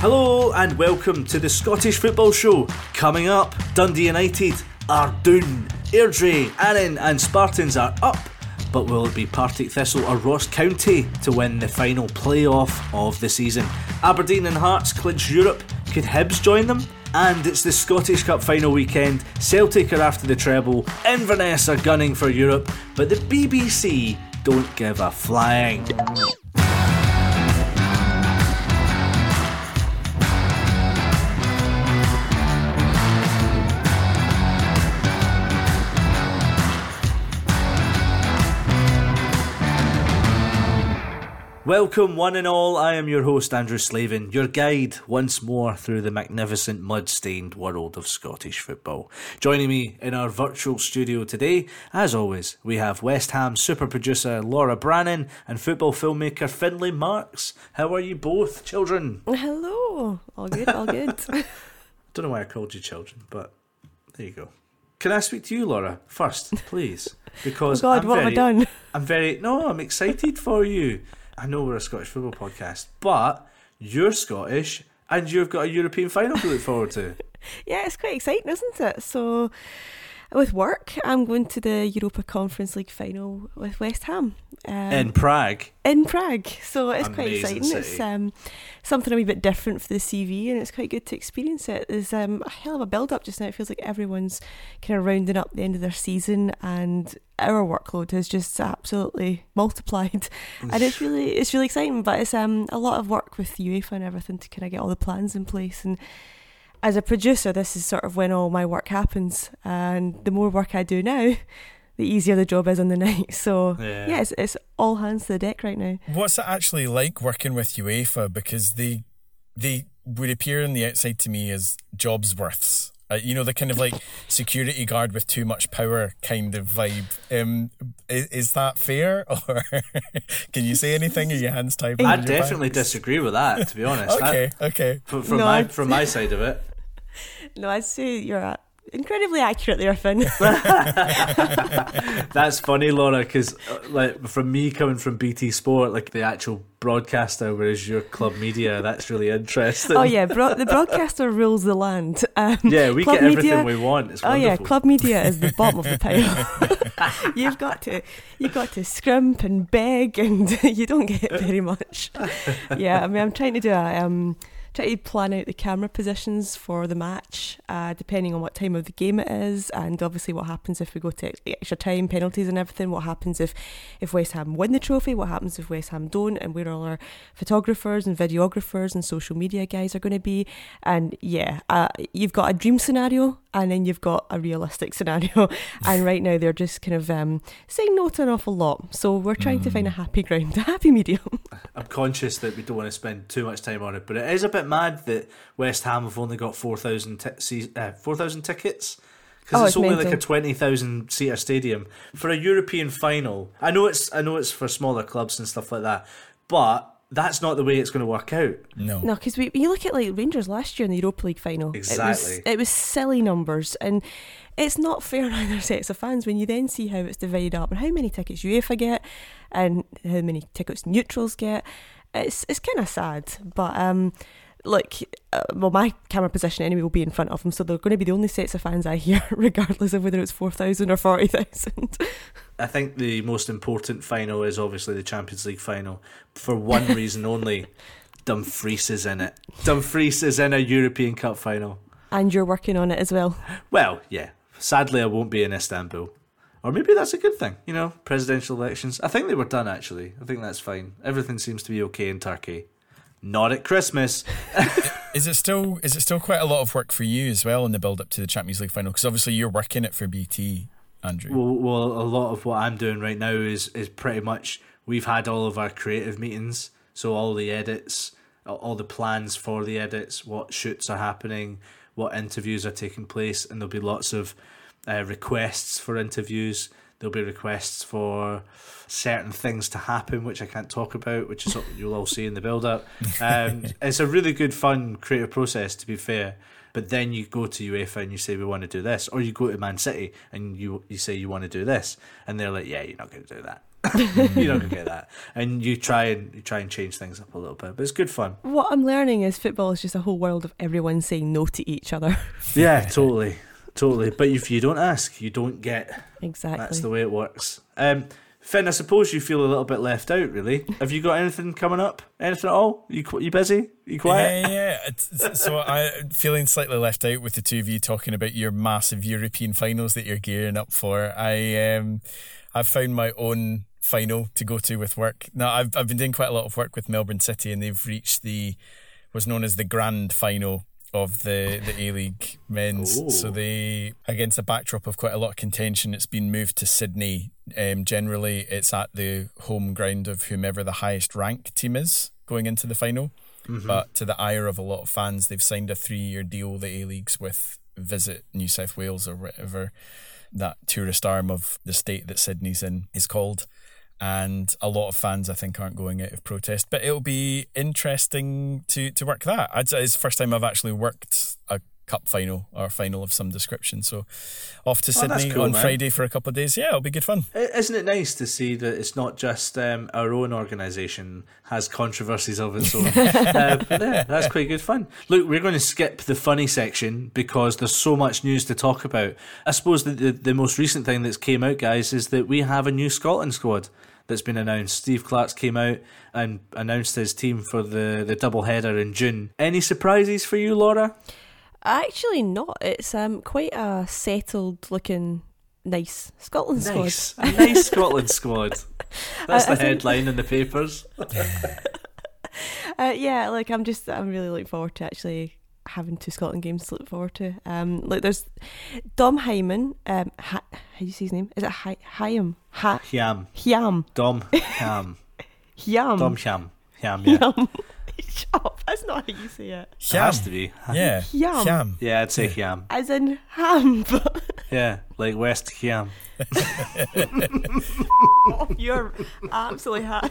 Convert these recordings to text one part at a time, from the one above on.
Hello and welcome to the Scottish Football Show. Coming up, Dundee United are down. Airdrie, Annan and Spartans are up. But will it be Partick Thistle or Ross County to win the final playoff of the season? Aberdeen and Hearts clinch Europe. Could Hibs join them? And it's the Scottish Cup final weekend. Celtic are after the treble. Inverness are gunning for Europe. But the BBC don't give a flying. Welcome one and all, I am your host Andrew Slavin, your guide once more through the magnificent mud-stained world of Scottish football. Joining me in our virtual studio today, as always, we have West Ham super producer Laura Brannan and football filmmaker Finlay Marks. How are you both, children? Hello, all good, all good. Don't know why I called you children, but there you go. Can I speak to you, Laura, first, please? Because oh God, what have I done? I'm excited for you. I know we're a Scottish football podcast, but you're Scottish and you've got a European final to look forward to. Yeah, it's quite exciting, isn't it? So, with work, I'm going to the Europa Conference League final with West Ham. In Prague? In Prague. So, it's Amazing quite exciting. city. It's something a wee bit different for the CV, and it's quite good to experience it. There's a hell of a build-up just now. It feels like everyone's kind of rounding up the end of their season, and our workload has just absolutely multiplied. And it's really exciting, but it's a lot of work with UEFA and everything to kind of get all the plans in place. And as a producer, this is sort of when all my work happens, and the more work I do now, the easier the job is on the night. So yeah, it's all hands to the deck right now. What's it actually like working with UEFA? Because they would appear on the outside to me as jobs worths. The kind of like security guard with too much power kind of vibe. Is that fair? Or can you say anything? Are your hands tied behind I your definitely backs? disagree with that, to be honest. Okay. From my side of it. No, I'd say you're incredibly accurate there, Finn. That's funny, Laura, because like from me coming from BT Sport, like the actual broadcaster, whereas you're Club Media, that's really interesting. Oh yeah, the broadcaster rules the land. Yeah, we Club get everything Media, we want. It's oh wonderful. yeah, Club Media is the bottom of the pile. You've got to scrimp and beg, and you don't get very much. Yeah, I mean, I'm trying to do try to plan out the camera positions for the match, depending on what time of the game it is, and obviously what happens if we go to extra time, penalties and everything, what happens if West Ham win the trophy, what happens if West Ham don't, and where all our photographers and videographers and social media guys are going to be. And yeah, you've got a dream scenario and then you've got a realistic scenario, and right now they're just kind of saying no to an awful lot, so we're trying to find a happy ground, a happy medium. I'm conscious that we don't want to spend too much time on it, but it is a bit mad that West Ham have only got 4,000 tickets, because it's only mental. like a 20,000 seater stadium for a European final. I know it's for smaller clubs and stuff like that, but that's not the way it's going to work out. No, because you look at like Rangers last year in the Europa League final. Exactly. It was silly numbers, and it's not fair on either sets of fans when you then see how it's divided up and how many tickets UEFA get and how many tickets neutrals get. It's kind of sad, but my camera position anyway will be in front of them, so they're going to be the only sets of fans I hear, regardless of whether it's 4,000 or 40,000. I think the most important final is obviously the Champions League final, for one reason only. Dumfries is in it. Dumfries is in a European Cup final. And you're working on it as well. Well, yeah. Sadly, I won't be in Istanbul. Or maybe that's a good thing, presidential elections. I think they were done, actually. I think that's fine. Everything seems to be okay in Turkey. Not at Christmas. Is it still quite a lot of work for you as well in the build up to the Champions League final? Because obviously you're working it for BT, Andrew. Well, a lot of what I'm doing right now is pretty much, we've had all of our creative meetings, so all the edits, all the plans for the edits, what shoots are happening, what interviews are taking place, and there'll be lots of requests for interviews. There'll be requests for certain things to happen, which I can't talk about, which is what you'll all see in the build-up. It's a really good, fun, creative process, to be fair. But then you go to UEFA and you say, we want to do this. Or you go to Man City and you say you want to do this. And they're like, yeah, you're not going to do that. You're not gonna get that, and you try and change things up a little bit, but it's good fun. What I'm learning is football is just a whole world of everyone saying no to each other. Yeah, totally. But if you don't ask, you don't get. Exactly. That's the way it works. Finn, I suppose you feel a little bit left out, really. Have you got anything coming up? Anything at all? You busy? You quiet? Yeah. So I'm feeling slightly left out with the two of you talking about your massive European finals that you're gearing up for. I've found my own final to go to with work. Now, I've been doing quite a lot of work with Melbourne City, and they've reached what's known as the grand final of the A-League men's. Ooh. So they, against a backdrop of quite a lot of contention, it's been moved to Sydney. Generally, it's at the home ground of whomever the highest ranked team is going into the final. Mm-hmm. But to the ire of a lot of fans, they've signed a 3-year deal, the A-Leagues, with Visit New South Wales, or whatever that tourist arm of the state that Sydney's in is called. And a lot of fans, I think, aren't going out of protest. But it'll be interesting to work that. It's the first time I've actually worked a cup final or a final of some description. So off to Sydney cool, on man. Friday for a couple of days. Yeah, it'll be good fun. Isn't it nice to see that it's not just our own organisation has controversies of its own? Yeah, that's quite good fun. Look, we're going to skip the funny section because there's so much news to talk about. I suppose the most recent thing that's came out, guys, is that we have a new Scotland squad that's been announced. Steve Clark's came out and announced his team for the double header in June. Any surprises for you, Laura? Actually not. It's quite a settled looking nice Scotland squad. A nice Scotland squad. That's the headline in the papers. Yeah, like I'm really looking forward to actually having 2 Scotland games to look forward to. Like there's Dom Hyman. How do you say his name? Is it Hyam? Hiam. Hiam. Dom Hiam. Hiam. Dom Hiam. Hiam, yeah. Hiam. Shut up. That's not how you say it. It has to be. Yeah. Hiam. Hiam. Yeah, I'd say Hiam. As in ham. Yeah, like West Hiam. Oh, you're absolutely hot.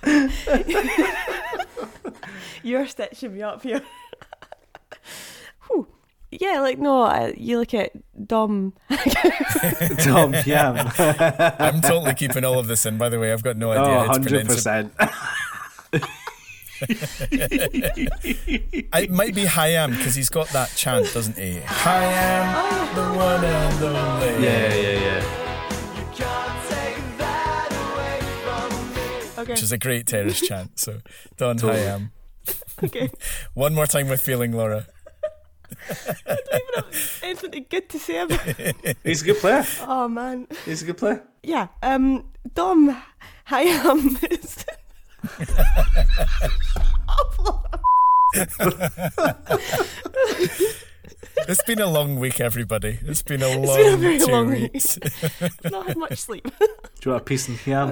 You're stitching me up here. Whew. Yeah, like no, you look at Dom. Dom Hiam. I'm totally keeping all of this in, by the way. I've got no idea how to pronounce it. 100%. It might be Hyam because he's got that chant, doesn't he? Hyam, the one and only. Yeah. Okay. Which is a great terrorist chant. So, Don Totally. Hyam. Okay. One more time with feeling, Laura. I don't even have anything good to say about it. He's a good player. Oh man. He's a good player. Yeah. Dom Hyam is. It's been a long week, everybody. It's been a It's long been a very 2 long weeks. week. Not had much sleep. Do you want a piece in Hiam? Oh,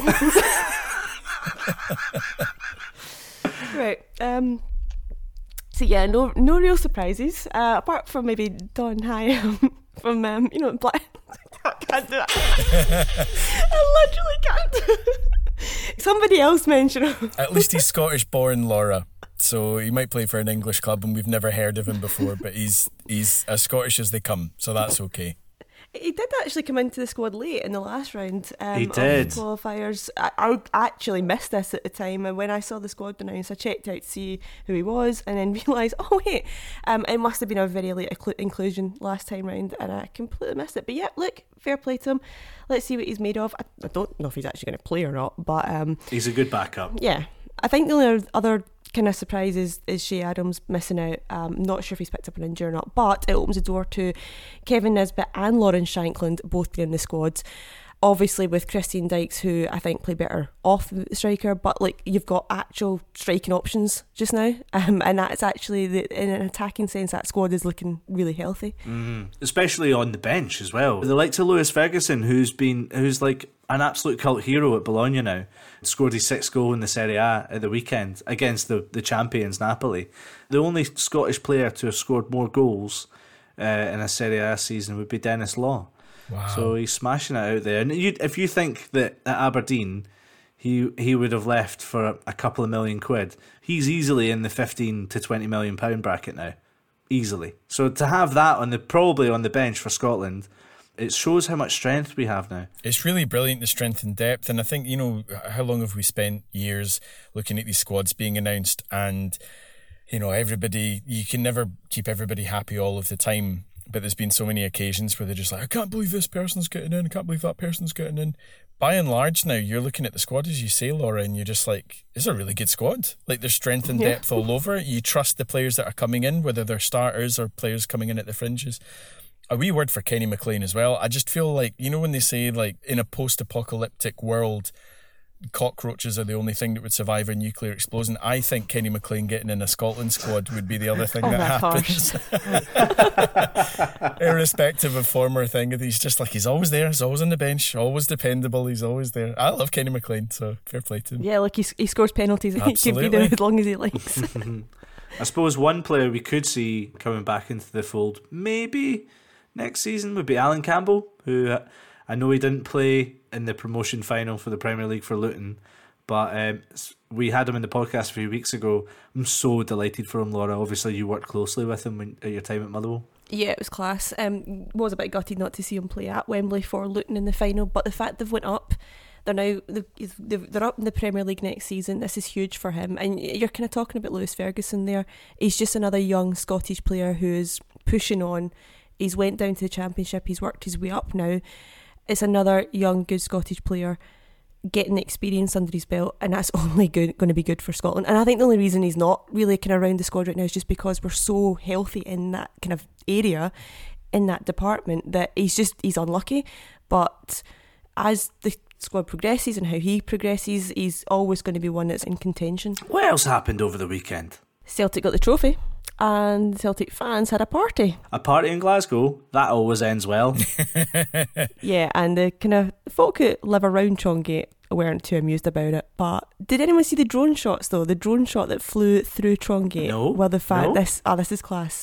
yeah. Right. So yeah, no real surprises. Apart from maybe Don Hyam from Black. I can't do that. I literally can't do it. Somebody else mentioned him. At least he's Scottish born, Laura. So he might play for an English club and we've never heard of him before, but he's as Scottish as they come, so that's okay. He did actually come into the squad late in the last round He did. of qualifiers. I actually missed this at the time, and when I saw the squad announced, I checked out to see who he was, and then realised, oh wait, it must have been a very late inclusion last time round, and I completely missed it. But yeah, look, fair play to him. Let's see what he's made of. I don't know if he's actually going to play or not, but He's a good backup. yeah, I think the only other kind of surprise is Shea Adams missing out. Not sure if he's picked up an injury or not, but it opens the door to Kevin Nisbet and Lawrence Shankland both being in the squad. Obviously with Christian Dykes, who I think play better off the striker, but like you've got actual striking options just now, and that's actually in an attacking sense that squad is looking really healthy. Especially on the bench as well. The likes of Lewis Ferguson, who's like an absolute cult hero at Bologna now, scored his 6th goal in the Serie A at the weekend against the champions Napoli. The only Scottish player to have scored more goals in a Serie A season would be Dennis Law. Wow. So he's smashing it out there. And if you think that at Aberdeen he would have left for a couple of million quid, he's easily in the 15 to 20 million pound bracket now. Easily. So to have that probably on the bench for Scotland it shows how much strength we have now. It's really brilliant, the strength and depth. And I think, how long have we spent years looking at these squads being announced, and, everybody, you can never keep everybody happy all of the time. But there's been so many occasions where they're just like, I can't believe this person's getting in, I can't believe that person's getting in. By and large now, you're looking at the squad, as you say, Laura, and you're just like, it's a really good squad. Like, there's strength and depth all over. You trust the players that are coming in, whether they're starters or players coming in at the fringes. A wee word for Kenny McLean as well. I just feel like, when they say, like, in a post-apocalyptic world, cockroaches are the only thing that would survive a nuclear explosion, I think Kenny McLean getting in a Scotland squad would be the other thing that happens. Irrespective of former thing, he's just like, he's always there, he's always on the bench, always dependable, he's always there. I love Kenny McLean, so fair play to him. Yeah, like he scores penalties. He can be there as long as he likes. I suppose one player we could see coming back into the fold maybe next season would be Alan Campbell, who I know he didn't play in the promotion final for the Premier League for Luton, but we had him in the podcast a few weeks ago. I'm so delighted for him, Laura. Obviously, you worked closely with him at your time at Motherwell. Yeah, it was class. Was a bit gutted not to see him play at Wembley for Luton in the final, but the fact they've went up, they're up in the Premier League next season. This is huge for him. And you're kind of talking about Lewis Ferguson there. He's just another young Scottish player who is pushing on. He's went down to the Championship. He's worked his way up now. It's another young, good Scottish player getting the experience under his belt, and that's only going to be good for Scotland. And I think the only reason he's not really kind of around the squad right now is just because we're so healthy in that kind of area, in that department, that he's unlucky. But as the squad progresses and how he progresses, he's always going to be one that's in contention. What else happened over the weekend? Celtic got the trophy, and Celtic fans had a party. A party in Glasgow? That always ends well. Yeah, and the kind of folk who live around Chongate weren't too amused about it. But did anyone see the drone shots though? The drone shot that flew through Chongate. No. Well, this is class.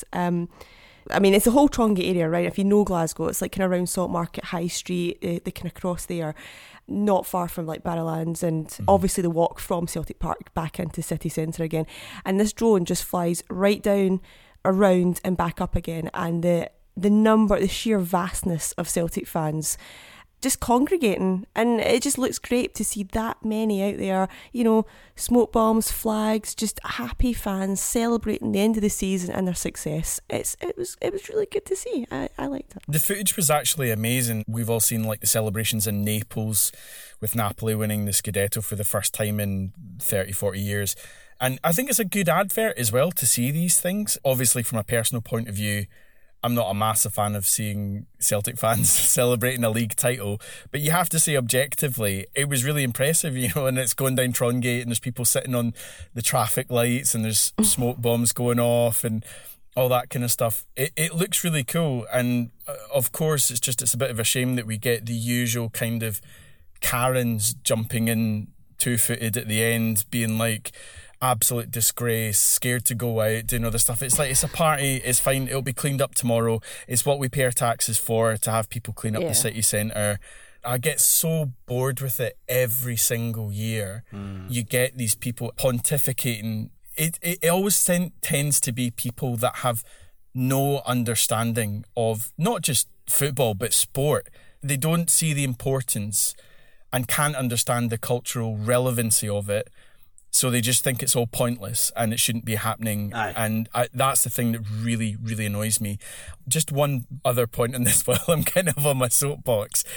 I mean, it's the whole Chongate area, right? If you know Glasgow, it's like kind of around Saltmarket, High Street, they kind of cross there, not far from like Barrowlands, and obviously the walk from Celtic Park back into city centre again. And this drone just flies right down, around and back up again. And the sheer vastness of Celtic fans just congregating, and it just looks great to see that many out there, smoke bombs, flags, just happy fans celebrating the end of the season and their success. It was really good to see. I liked it. The footage was actually amazing. We've all seen like the celebrations in Naples with Napoli winning the Scudetto for the first time in 30-40 years, and I think it's a good advert as well to see these things. Obviously, from a personal point of view, I'm not a massive fan of seeing Celtic fans celebrating a league title, but you have to say objectively, it was really impressive, and it's going down Trongate and there's people sitting on the traffic lights and there's smoke bombs going off and all that kind of stuff. It looks really cool, and of course it's a bit of a shame that we get the usual kind of Karens jumping in two-footed at the end, being like, absolute disgrace, scared to go out, doing all this stuff. It's like, it's a party, it's fine, it'll be cleaned up tomorrow. It's what we pay our taxes for, to have people clean up the city centre. I get so bored with it every single year. You get these people pontificating. It always tends to be people that have no understanding of not just football but sport. They don't see the importance and can't understand the cultural relevancy of it. So they just think it's all pointless and it shouldn't be happening. Aye. And that's the thing that really, really annoys me. Just one other point on this while I'm kind of on my soapbox.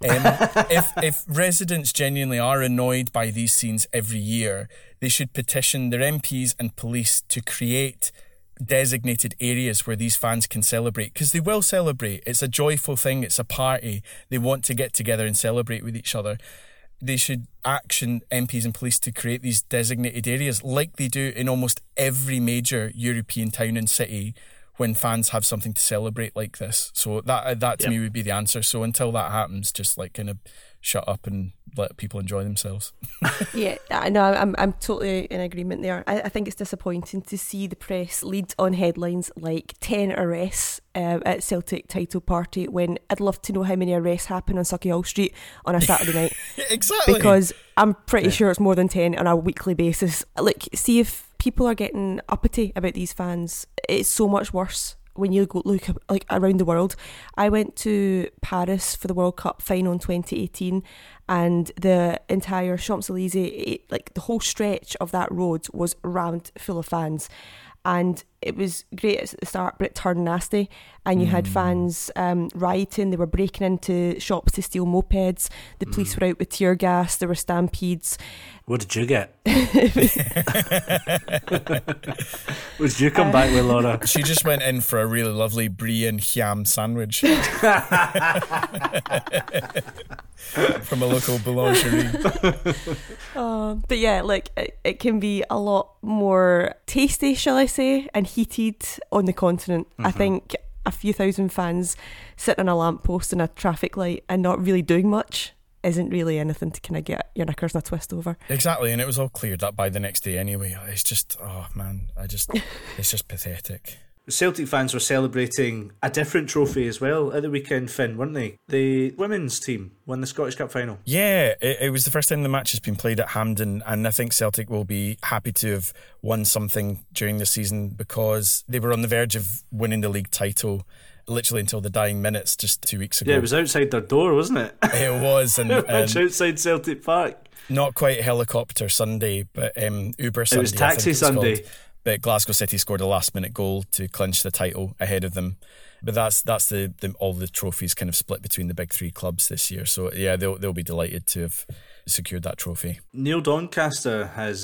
If residents genuinely are annoyed by these scenes every year, they should petition their MPs and police to create designated areas where these fans can celebrate, because they will celebrate. It's a joyful thing. It's a party. They want to get together and celebrate with each other. They should action MPs and police to create these designated areas like they do in almost every major European town and city when fans have something to celebrate like this. So that to me would be the answer. So until that happens, just like kind of shut up and let people enjoy themselves. Yeah, no, I'm totally in agreement there. I think it's disappointing to see the press lead on headlines like 10 arrests at Celtic title party, when I'd love to know how many arrests happen on Sauchiehall Street on a Saturday night. Exactly. Because I'm pretty sure it's more than 10 on a weekly basis. Like, see if people are getting uppity about these fans. It's so much worse. when you go look like around the world. I went to Paris for the World Cup final in 2018, and the entire Champs-Élysées, like the whole stretch of that road was rammed full of fans. And it was great at the start, but it turned nasty. And you had fans rioting. They were breaking into shops to steal mopeds. The police were out with tear gas. There were stampedes. What did you get? What did you come back with, Laura? She just went in for a really lovely brie and ham sandwich from a local boulangerie. But yeah, like it can be a lot more tasty, shall I say, and heated on the continent. I think a few thousand fans sitting on a lamppost in a traffic light and not really doing much isn't really anything to kind of get your knickers in a twist over. Exactly, and it was all cleared up by the next day anyway. It's just, oh man, it's just pathetic. Celtic fans were celebrating a different trophy as well at the weekend, Finn, weren't they? The women's team won the Scottish Cup final. Yeah, it was the first time the match has been played at Hampden, and I think Celtic will be happy to have won something during the season because they were on the verge of winning the league title literally until the dying minutes just 2 weeks ago. Yeah, it was outside their door, wasn't it? It was. And outside Celtic Park. Not quite Helicopter Sunday, but Uber Sunday. It was Taxi Sunday. But Glasgow City scored a last-minute goal to clinch the title ahead of them. But that's the all the trophies kind of split between the big three clubs this year. So yeah, they'll be delighted to have secured that trophy. Neil Doncaster has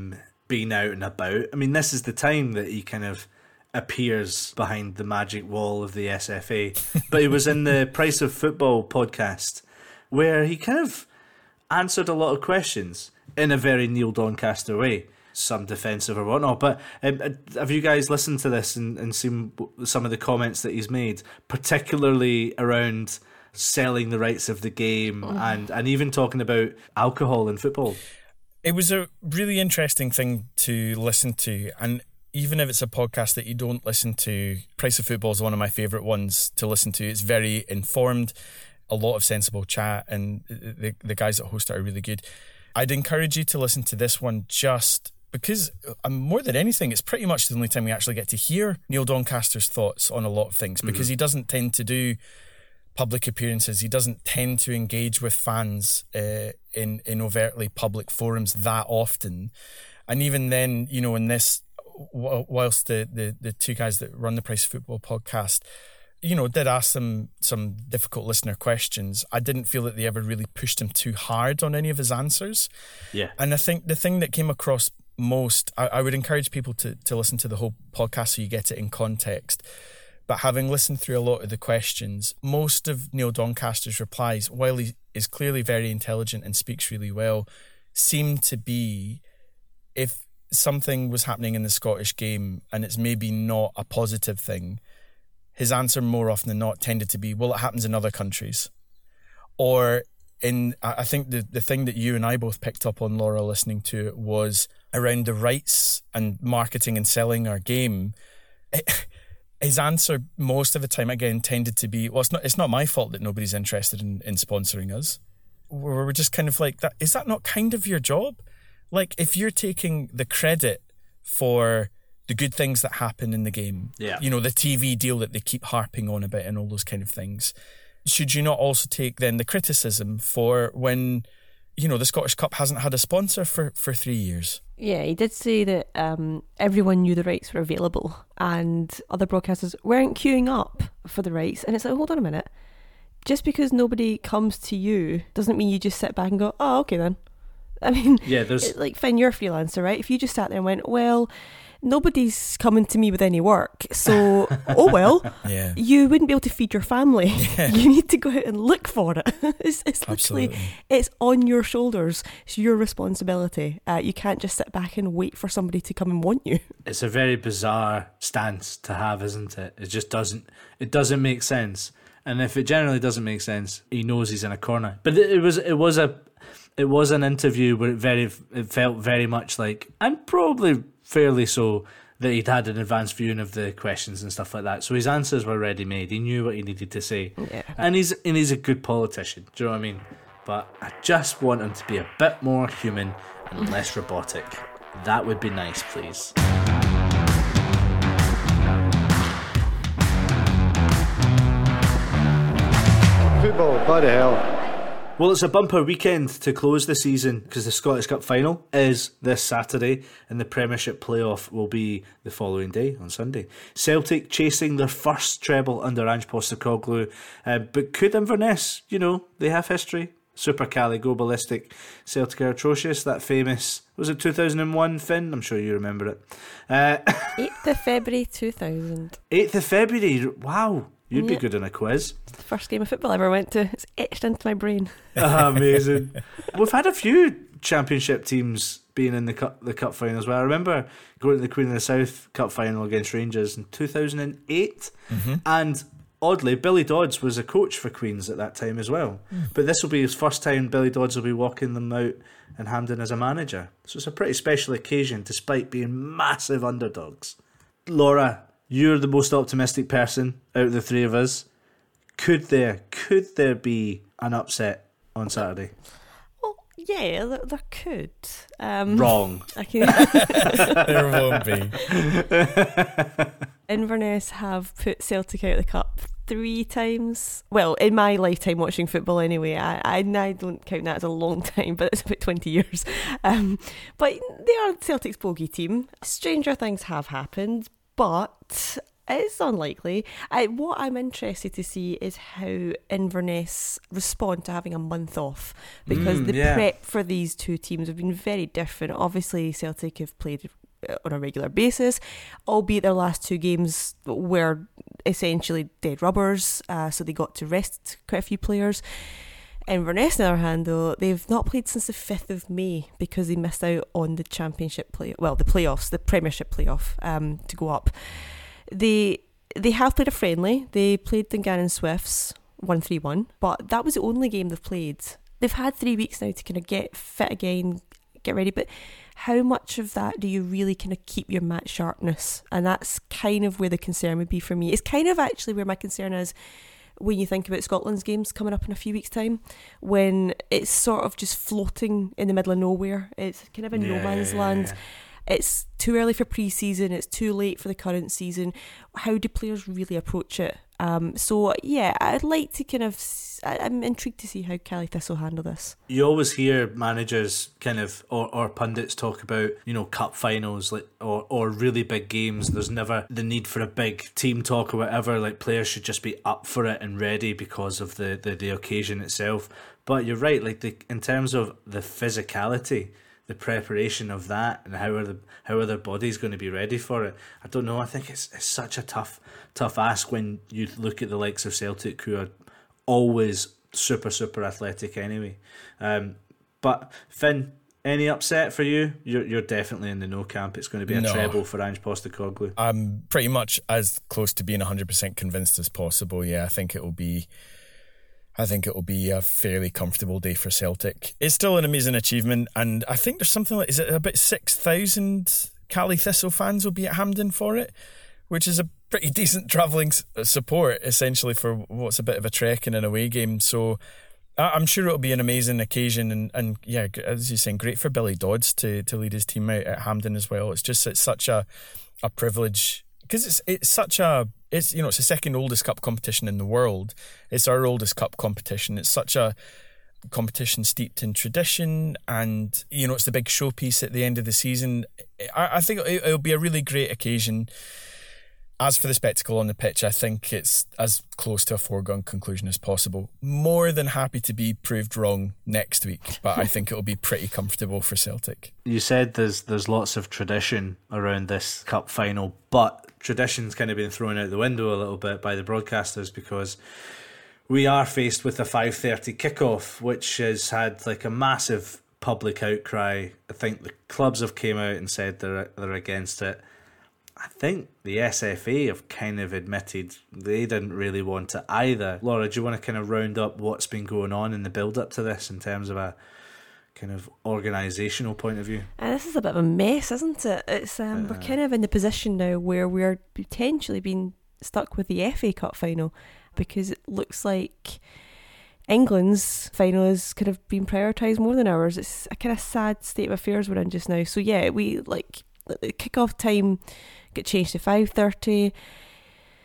been out and about. I mean, this is the time that he kind of appears behind the magic wall of the SFA. But he was in the Price of Football podcast where he kind of answered a lot of questions in a very Neil Doncaster way. Some defensive or whatnot, but have you guys listened to this and seen some of the comments that he's made, particularly around selling the rights of the game and even talking about alcohol in football? It was a really interesting thing to listen to, and even if it's a podcast that you don't listen to, Price of Football is one of my favourite ones to listen to. It's very informed, a lot of sensible chat, and the guys that host it are really good. I'd encourage you to listen to this one just because more than anything, it's pretty much the only time we actually get to hear Neil Doncaster's thoughts on a lot of things, because he doesn't tend to do public appearances. He doesn't tend to engage with fans in overtly public forums that often. And even then, you know, in this, whilst the two guys that run the Price of Football podcast, you know, did ask them some difficult listener questions, I didn't feel that they ever really pushed him too hard on any of his answers. Yeah. And I think the thing that came across most, I would encourage people to listen to the whole podcast so you get it in context. But having listened through a lot of the questions, most of Neil Doncaster's replies, while he is clearly very intelligent and speaks really well, seem to be, if something was happening in the Scottish game and it's maybe not a positive thing, his answer more often than not tended to be, well, it happens in other countries. Or I think the thing that you and I both picked up on, Laura, listening to it, was around the rights and marketing and selling our game. His answer most of the time, again, tended to be, well, it's not my fault that nobody's interested in sponsoring us. We're just kind of like, is that not kind of your job? Like, if you're taking the credit for the good things that happen in the game, you know, the TV deal that they keep harping on about and all those kind of things, should you not also take then the criticism for when, you know, the Scottish Cup hasn't had a sponsor for 3 years? Yeah, he did say that everyone knew the rights were available and other broadcasters weren't queuing up for the rights. And it's like, hold on a minute. Just because nobody comes to you doesn't mean you just sit back and go, oh, okay then. I mean, yeah, there's like, Finn, you're a freelancer, right? If you just sat there and went, well, nobody's coming to me with any work, so oh well, you wouldn't be able to feed your family. You need to go out and look for it. It's literally, it's on your shoulders. It's your responsibility. You can't just sit back and wait for somebody to come and want you. It's a very bizarre stance to have, isn't it? It just doesn't make sense. And if it generally doesn't make sense, he knows he's in a corner. But it was an interview where it felt very much like, and probably fairly so, that he'd had an advanced viewing of the questions and stuff like that. So his answers were ready made. He knew what he needed to say. Yeah. And he's a good politician. Do you know what I mean? But I just want him to be a bit more human and less robotic. That would be nice, please. football, bloody hell. Well, it's a bumper weekend to close the season because the Scottish Cup final is this Saturday and the Premiership playoff will be the following day on Sunday. Celtic chasing their first treble under Ange Postecoglou, but could Inverness, they have history. Super Cali, go ballistic. Celtic are atrocious. That famous, was it 2001, Finn? I'm sure you remember it. 8th of February 2000. 8th of February, wow. You'd be good on a quiz. The first game of football I ever went to. It's etched into my brain. Amazing. We've had a few championship teams being in the cup final as well. I remember going to the Queen of the South Cup final against Rangers in 2008. Mm-hmm. And oddly, Billy Dodds was a coach for Queens at that time as well. But this will be his first time Billy Dodds will be walking them out in Hampden as a manager. So it's a pretty special occasion despite being massive underdogs. Laura, you're the most optimistic person out of the three of us. Could there be an upset on Saturday? Well, yeah, there could. Wrong. There won't be. Inverness have put Celtic out of the cup 3 times. Well, in my lifetime watching football anyway. I don't count that as a long time, but it's about 20 years. But they are Celtic's bogey team. Stranger things have happened, but it's unlikely. What I'm interested to see is how Inverness respond to having a month off, because the prep for these two teams have been very different. Obviously, Celtic have played on a regular basis, albeit their last 2 games were essentially dead rubbers, so they got to rest quite a few players. Inverness, on the other hand, though, they've not played since the 5th of May because they missed out on the championship the playoffs, the Premiership playoff, to go up. They have played a friendly. They played Dungannon Swifts 1-3-1, but that was the only game they've played. They've had 3 weeks now to kind of get fit again, get ready, but how much of that do you really kind of keep your match sharpness? And that's kind of where the concern would be for me. It's kind of actually where my concern is when you think about Scotland's games coming up in a few weeks' time, when it's sort of just floating in the middle of nowhere. It's kind of a no man's land. It's too early for pre-season, it's too late for the current season. How do players really approach it? So yeah, I'd like to I'm intrigued to see how Cali Thistle handle this. You always hear managers or pundits talk about, cup finals or really big games. There's never the need for a big team talk or whatever. Like, players should just be up for it and ready because of the occasion itself. But you're right, in terms of the physicality, the preparation of that, and how are their bodies going to be ready for it? I don't know. I think it's such a tough ask when you look at the likes of Celtic, who are always super, super athletic anyway. But Finn, any upset for you? You're definitely in the no camp. It's going to be a treble for Ange Postecoglou. I'm pretty much as close to being 100% convinced as possible. Yeah, I think it will be a fairly comfortable day for Celtic. It's still an amazing achievement, and I think there's something like, is it about 6,000 Cali Thistle fans will be at Hampden for it, which is a pretty decent travelling support, essentially, for what's a bit of a trek in an away game. So I'm sure it'll be an amazing occasion, and yeah, as you're saying, great for Billy Dodds to lead his team out at Hampden as well. It's such a privilege, because it's the second oldest cup competition in the world. It's our oldest cup competition. It's such a competition steeped in tradition, and it's the big showpiece at the end of the season. I think it'll be a really great occasion. As for the spectacle on the pitch, I think it's as close to a foregone conclusion as possible. More than happy to be proved wrong next week, but I think it'll be pretty comfortable for Celtic. You said there's lots of tradition around this cup final, but tradition's kind of been thrown out the window a little bit by the broadcasters, because we are faced with a 5:30 kickoff, which has had a massive public outcry. I think the clubs have came out and said they're against it. I think the SFA have kind of admitted they didn't really want it either. Laura, do you want to kind of round up what's been going on in the build-up to this in terms of a kind of organisational point of view? This is a bit of a mess, isn't it? It's we're kind of in the position now where we're potentially being stuck with the FA Cup final, because it looks like England's final has kind of been prioritised more than ours. It's a kind of sad state of affairs we're in just now. So yeah, the kick-off time get changed to 5:30.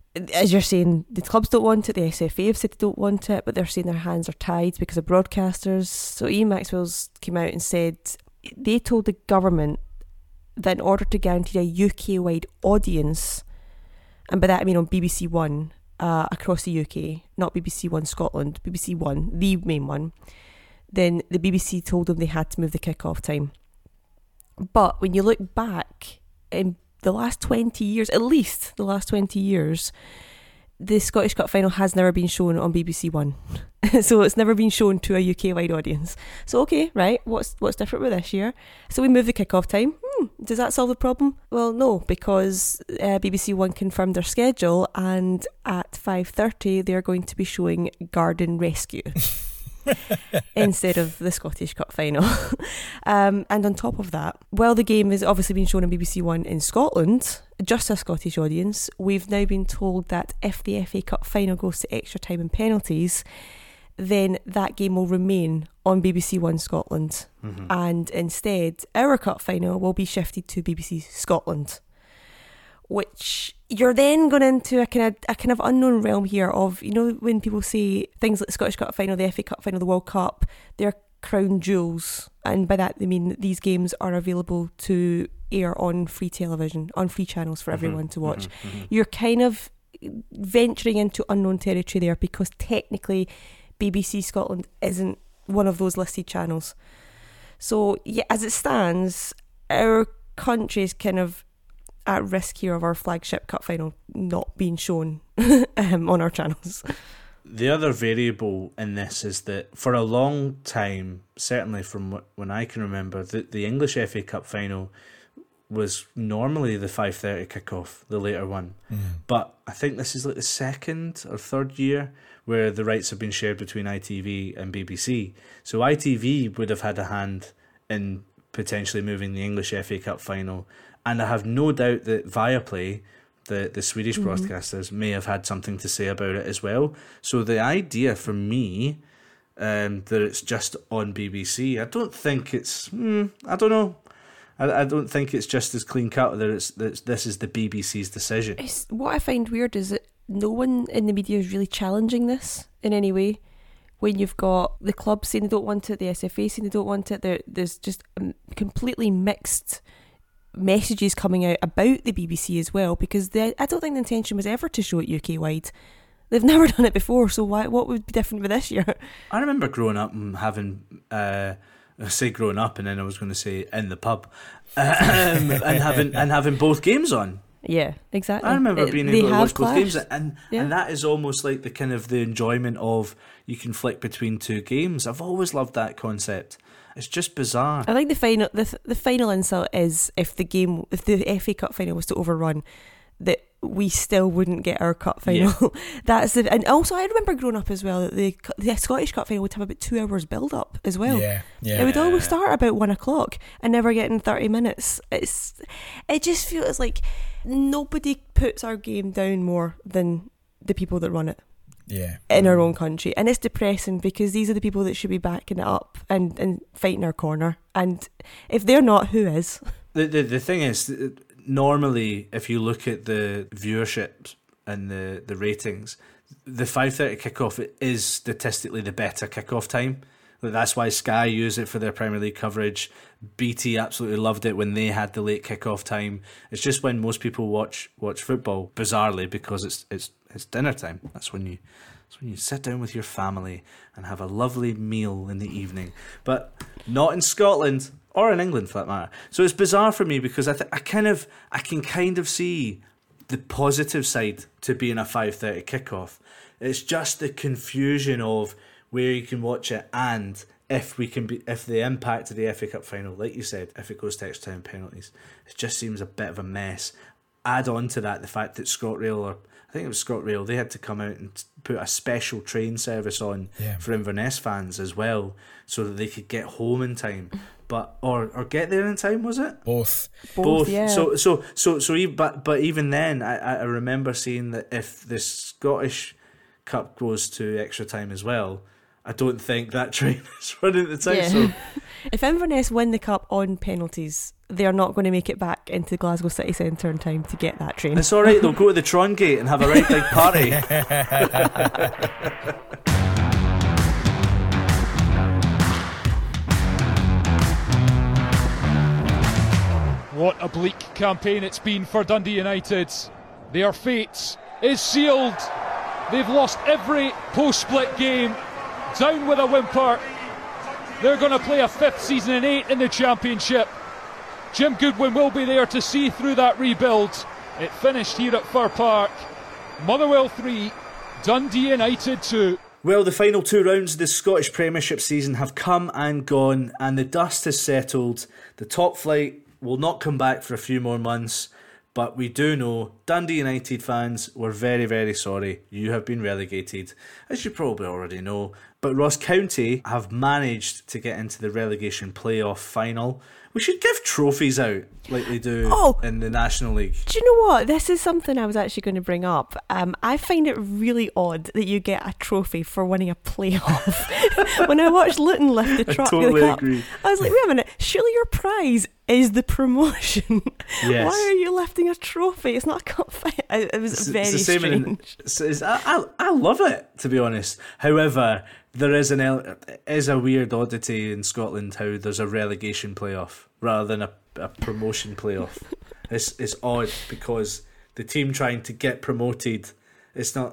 as you're saying, the clubs don't want it, the SFA have said they don't want it, but they're saying their hands are tied because of broadcasters. So Ian Maxwell's came out and said they told the government that in order to guarantee a UK-wide audience, and by that I mean on BBC One across the UK, not BBC One Scotland, BBC One, the main one, then the BBC told them they had to move the kick-off time. But when you look back in the last 20 years, at least the last 20 years, the Scottish Cup final has never been shown on BBC One. So it's never been shown to a UK-wide audience. So okay, right, what's different with this year? So we move the kick-off time. Does that solve the problem? Well, no, because BBC One confirmed their schedule, and at 5:30 they're going to be showing Garden Rescue instead of the Scottish Cup final. And on top of that, while the game has obviously been shown on BBC One in Scotland, just a Scottish audience, we've now been told that if the FA Cup final goes to extra time and penalties, then that game will remain on BBC One Scotland. And instead, our cup final will be shifted to BBC Scotland, which you're then going into a kind of unknown realm here of, you know, when people say things like the Scottish Cup final, the FA Cup final, the World Cup, they're crown jewels, and by that they mean that these games are available to air on free television, on free channels for everyone to watch. You're kind of venturing into unknown territory there, because technically BBC Scotland isn't one of those listed channels. So yeah, as it stands, our country is kind of at risk here of our flagship cup final not being shown on our channels. The other variable in this is that for a long time, certainly from when I can remember, the English FA Cup final was normally the 5:30 kickoff, the later one. But I think this is like the second or third year where the rights have been shared between ITV and BBC. So ITV would have had a hand in potentially moving the English FA Cup final, and I have no doubt that Viaplay, the Swedish broadcasters, may have had something to say about it as well. So the idea for me that it's just on BBC, I don't think it's, I don't know. I don't think it's just as clean cut that this is the BBC's decision. What I find weird is that no one in the media is really challenging this in any way. When you've got the club saying they don't want it, the SFA saying they don't want it, there's just completely mixed messages coming out about the BBC as well, because I don't think the intention was ever to show it UK-wide. They've never done it before, so what would be different with this year? I remember growing up and having... I say growing up, and then I was going to say in the pub, and having both games on. Yeah, exactly. I remember being able to watch both games, clashed. and that is almost like the kind of the enjoyment of you can flick between two games. I've always loved that concept. It's just bizarre. I think the final insult is if the FA Cup final was to overrun, that we still wouldn't get our cup final. Yeah. And also I remember growing up as well that the Scottish Cup final would have about 2 hours build up as well. Yeah. It would always start about 1:00 and never get in 30 minutes. It just feels like nobody puts our game down more than the people that run it. Yeah. In our own country. And it's depressing, because these are the people that should be backing it up and fighting our corner. And if they're not, who is? The thing is, normally, if you look at the viewership and the ratings, the 5:30 kickoff is statistically the better kickoff time. That's why Sky use it for their Premier League coverage. BT absolutely loved it when they had the late kickoff time. It's just when most people watch football, bizarrely, because it's dinner time. That's when you sit down with your family and have a lovely meal in the evening. But not in Scotland. Or in England, for that matter. So it's bizarre for me, because I can kind of see the positive side to being a 5:30 kickoff. It's just the confusion of where you can watch it, and if the impact of the FA Cup final, like you said, if it goes to extra time penalties, it just seems a bit of a mess. Add on to that the fact that ScotRail, they had to come out and put a special train service on for Inverness fans as well, so that they could get home in time. But or get there in time, was it? Both. Yeah. But even then, I remember seeing that if the Scottish Cup goes to extra time as well, I don't think that train is running at the time. Yeah. So If Inverness win the cup on penalties, they are not going to make it back into Glasgow city centre in time to get that train. it's all right. They'll go to the Tron Gate and have a right big party. What a bleak campaign it's been for Dundee United. Their fate is sealed. They've lost every post-split game. Down with a whimper. They're going to play a 5th season in 8 in the Championship. Jim Goodwin will be there to see through that rebuild. It finished here at Fir Park. Motherwell 3, Dundee United 2. Well, the final 2 rounds of the Scottish Premiership season have come and gone, and the dust has settled. The top flight will not come back for a few more months, but we do know Dundee United fans were very, very sorry. You have been relegated, as you probably already know. But Ross County have managed to get into the relegation playoff final. We should give trophies out like they do in the National League. Do you know what? This is something I was actually going to bring up. I find it really odd that you get a trophy for winning a playoff. When I watched Luton lift the trophy, totally agree. I was like, wait a minute, surely your prize is the promotion. Yes. Why are you lifting a trophy? It's not a cup fight. It was very strange. I love it, to be honest. However, there is a weird oddity in Scotland how there's a relegation playoff rather than a promotion playoff. It's odd because the team trying to get promoted, it's not.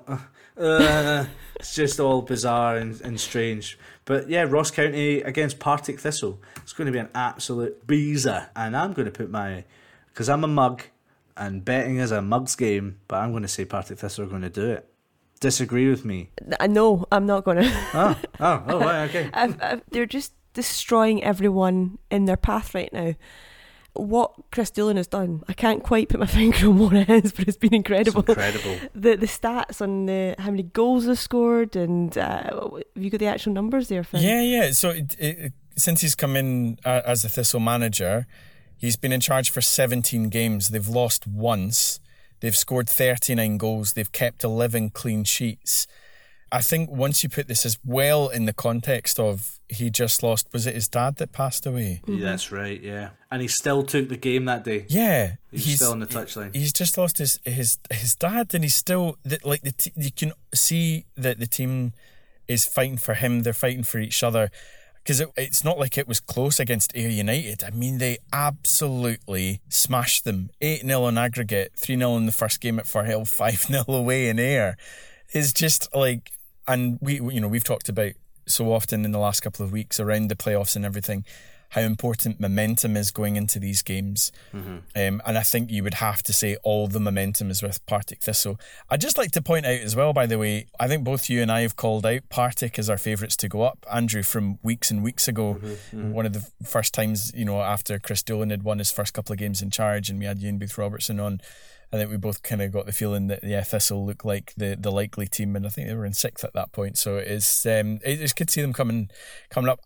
It's just all bizarre and strange. But yeah, Ross County against Partick Thistle. It's going to be an absolute beezer, and I'm going to put because I'm a mug, and betting is a mug's game. But I'm going to say Partick Thistle are going to do it. Disagree with me? No, I'm not going to. Oh, right, okay. They're just destroying everyone in their path right now. What Chris Doolan has done, I can't quite put my finger on what it is, but it's been incredible. It's incredible. The stats on how many goals they've scored, and have you got the actual numbers there, Finn? Yeah. So since he's come in as the Thistle manager, he's been in charge for 17 games. They've lost once. They've scored 39 goals. They've kept 11 clean sheets. I think once you put this as well in the context of he just lost, was it his dad that passed away? Mm-hmm. Yeah, that's right, yeah. And he still took the game that day. Yeah. He's still on the touchline. He's just lost his dad, and he's still, you can see that the team is fighting for him. They're fighting for each other. Because it's not like it was close against Ayr United. I mean, they absolutely smashed them. 8-0 on aggregate, 3-0 in the first game at Firhill, 5-0 away in Ayr. It's just like, and we've talked about so often in the last couple of weeks around the playoffs and everything, how important momentum is going into these games. Mm-hmm. And I think you would have to say all the momentum is with Partick Thistle. I'd just like to point out as well, by the way, I think both you and I have called out Partick as our favourites to go up. Andrew, from weeks and weeks ago, one of the first times, after Chris Doolan had won his first couple of games in charge and we had Ian Booth Robertson on, I think we both kind of got the feeling that Thistle looked like the likely team, and I think they were in 6th at that point. So it's good to see them coming up.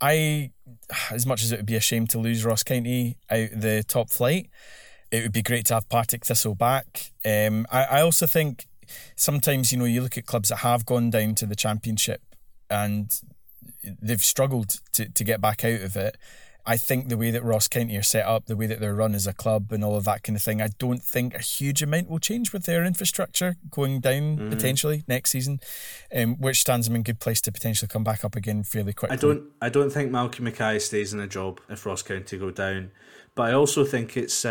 As much as it would be a shame to lose Ross County out the top flight, it would be great to have Partick Thistle back. I also think sometimes you look at clubs that have gone down to the Championship and they've struggled to get back out of it. I think the way that Ross County are set up, the way that they're run as a club and all of that kind of thing, I don't think a huge amount will change with their infrastructure going down potentially next season, which stands them in good place to potentially come back up again fairly quickly. I don't think Malcolm Mackay stays in a job if Ross County go down, but I also think it's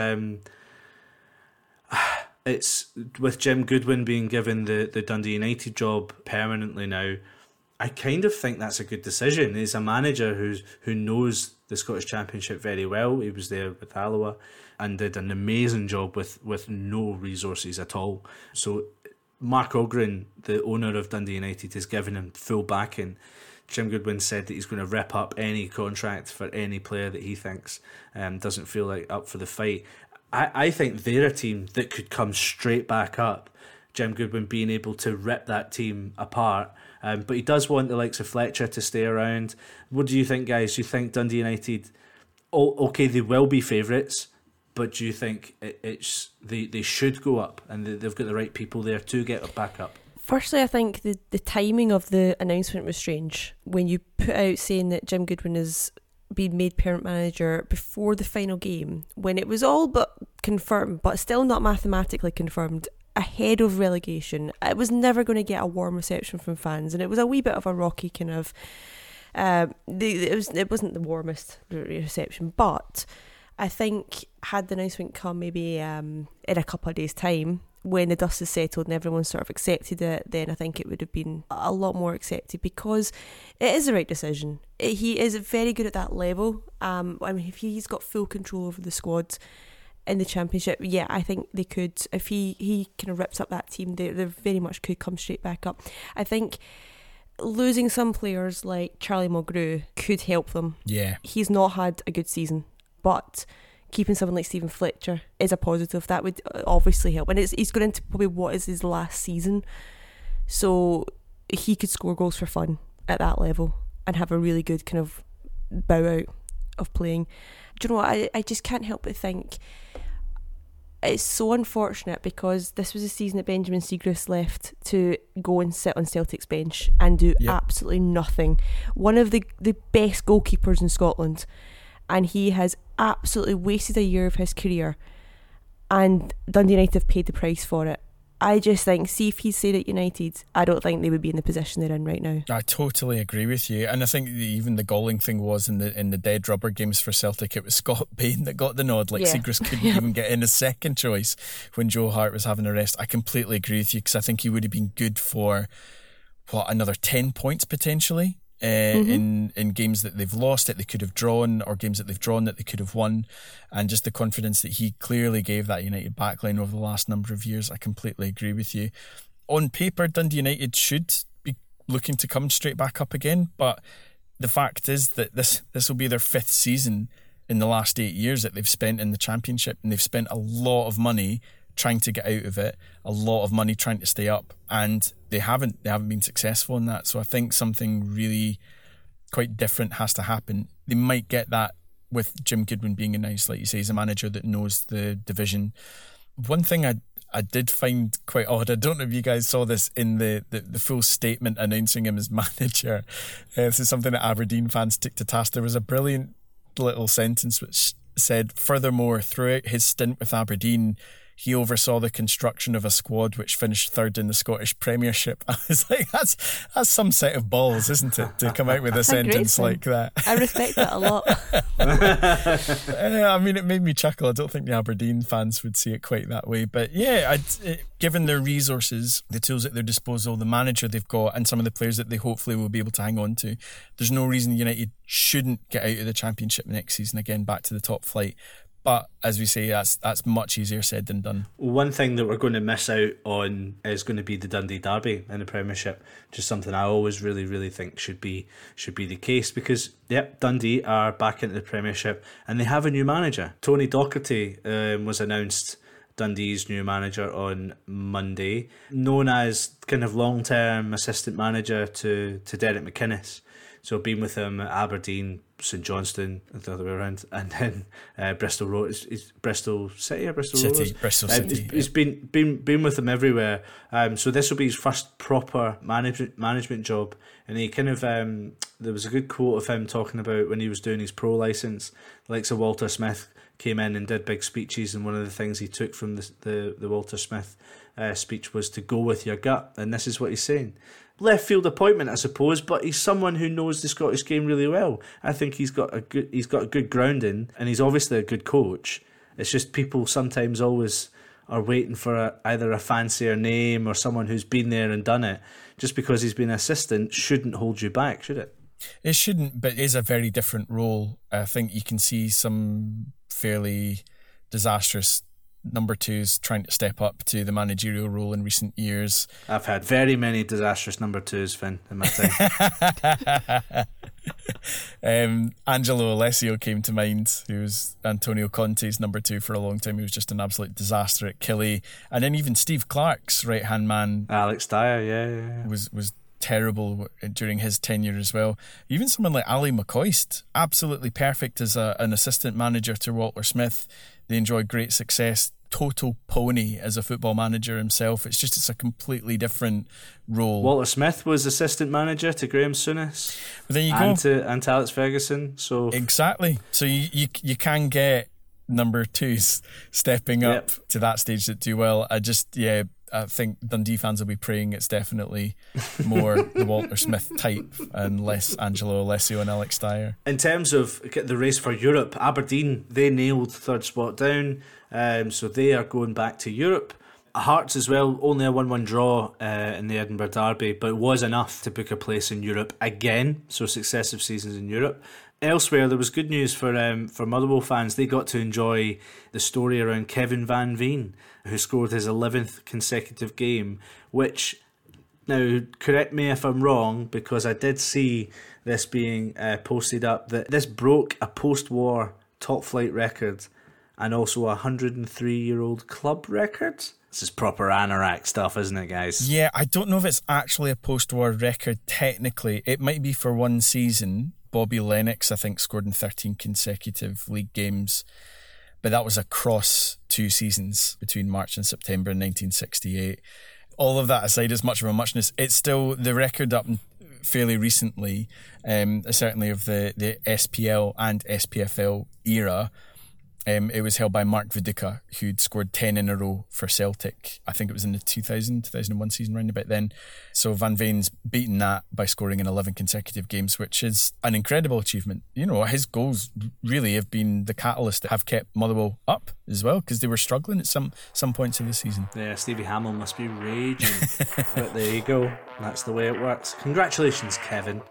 with Jim Goodwin being given the Dundee United job permanently now. I kind of think that's a good decision. He's a manager who knows the Scottish Championship very well. He was there with Alloa and did an amazing job with no resources at all. So Mark Ogren, the owner of Dundee United, has given him full backing. Jim Goodwin said that he's going to rip up any contract for any player that he thinks doesn't feel like up for the fight. I think they're a team that could come straight back up. Jim Goodwin being able to rip that team apart. But he does want the likes of Fletcher to stay around. What do you think, guys? Do you think Dundee United, okay, they will be favourites, but do you think they should go up and they've got the right people there to get back up? Firstly, I think the timing of the announcement was strange. When you put out saying that Jim Goodwin is being made parent manager before the final game, when it was all but confirmed, but still not mathematically confirmed, ahead of relegation, it was never going to get a warm reception from fans, and it was a wee bit of a rocky kind of. It wasn't the warmest reception, but I think had the announcement come maybe in a couple of days' time, when the dust is settled and everyone's sort of accepted it, then I think it would have been a lot more accepted, because it is the right decision. He is very good at that level. I mean, if he's got full control over the squad in the Championship, yeah, I think they could. If he kind of rips up that team, they very much could come straight back up. I think losing some players like Charlie Mulgrew could help them. Yeah. He's not had a good season, but keeping someone like Stephen Fletcher is a positive. That would obviously help. And he's going into probably what is his last season. So he could score goals for fun at that level and have a really good kind of bow out of playing. Do you know what? I just can't help but think it's so unfortunate, because this was a season that Benjamin Siegrist left to go and sit on Celtic's bench and do absolutely nothing. One of the best goalkeepers in Scotland, and he has absolutely wasted a year of his career, and Dundee United have paid the price for it. I just think, see if he stayed at United, I don't think they would be in the position they're in right now. I totally agree with you, and I think even the galling thing was in the dead rubber games for Celtic, it was Scott Bain that got the nod. Like, Siegrist couldn't even get in a second choice when Joe Hart was having a rest. I completely agree with you, because I think he would have been good for another 10 points potentially. In games that they've lost that they could have drawn, or games that they've drawn that they could have won, and just the confidence that he clearly gave that United backline over the last number of years. I completely agree with you. On paper, Dundee United should be looking to come straight back up again, but the fact is that this will be their 5th season in the last 8 years that they've spent in the Championship, and they've spent a lot of money trying to get out of it, a lot of money trying to stay up, and they haven't been successful in that. So I think something really quite different has to happen. They might get that with Jim Goodwin being announced, like you say, he's a manager that knows the division. One thing I did find quite odd, I don't know if you guys saw this in the full statement announcing him as manager. This is something that Aberdeen fans took to task. There was a brilliant little sentence which said, furthermore, throughout his stint with Aberdeen, he oversaw the construction of a squad which finished 3rd in the Scottish Premiership. I was like, that's some set of balls, isn't it, to come out with a sentence like that? I respect that a lot. I mean, it made me chuckle. I don't think the Aberdeen fans would see it quite that way. But yeah, given their resources, the tools at their disposal, the manager they've got, and some of the players that they hopefully will be able to hang on to, there's no reason United shouldn't get out of the Championship next season again, back to the top flight. But as we say, that's much easier said than done. One thing that we're going to miss out on is going to be the Dundee Derby in the Premiership. Just something I always really, really think should be the case, because Dundee are back into the Premiership and they have a new manager. Tony Docherty was announced Dundee's new manager on Monday, known as kind of long-term assistant manager to Derek McInnes. So been with him at Aberdeen, St Johnstone, the other way around, and then Bristol Road. Is Bristol City or Bristol Rovers? Bristol City. He's been with them everywhere. So this will be his first proper management job. And he kind of there was a good quote of him talking about when he was doing his pro license. The likes of Walter Smith came in and did big speeches, and one of the things he took from the Walter Smith speech was to go with your gut, and this is what he's saying. Left field appointment, I suppose, but he's someone who knows the Scottish game really well. I think he's got a good grounding, and he's obviously a good coach. It's just people sometimes always are waiting for either a fancier name or someone who's been there and done it. Just because he's been an assistant shouldn't hold you back, should it? It shouldn't, but it is a very different role. I think you can see some fairly disastrous number twos trying to step up to the managerial role in recent years. I've had very many disastrous number twos, Finn, in my time. Angelo Alessio came to mind, who was Antonio Conte's number two for a long time. He was just an absolute disaster at Killie. And then even Steve Clark's right-hand man, Alex Dyer, yeah. was terrible during his tenure as well. Even someone like Ali McCoist, absolutely perfect as an assistant manager to Walter Smith. They enjoyed great success. total pony as a football manager himself. It's a completely different role. Walter Smith was assistant manager to Graham Souness. Well, there you go. And to Alex Ferguson. So exactly. So you can get number twos stepping up to that stage that do well. I think Dundee fans will be praying it's definitely more the Walter Smith type and less Angelo Alessio and Alex Dyer. In terms of the race for Europe, Aberdeen, they nailed third spot down, so they are going back to Europe. Hearts as well, only a 1-1 draw in the Edinburgh Derby, but it was enough to book a place in Europe again, so successive seasons in Europe. Elsewhere, there was good news for Motherwell fans. They got to enjoy the story around Kevin Van Veen, who scored his 11th consecutive game, which, now, correct me if I'm wrong, because I did see this being posted up, that this broke a post-war top-flight record and also a 103-year-old club record. This is proper anorak stuff, isn't it, guys? Yeah, I don't know if it's actually a post-war record technically. It might be for one season. Bobby Lennox, I think, scored in 13 consecutive league games, but that was across 2 seasons between March and September in 1968. All of that aside, as much of a muchness, it's still the record up fairly recently, certainly of the SPL and SPFL era. It was held by Mark Viduka, who'd scored 10 in a row for Celtic. I think it was in the 2001 season, round about then. So Van Veen's beaten that by scoring in 11 consecutive games, which is an incredible achievement. You know, his goals really have been the catalyst that have kept Motherwell up as well, because they were struggling at some points of the season. Yeah, Stevie Hamill must be raging. But there you go. That's the way it works. Congratulations, Kevin.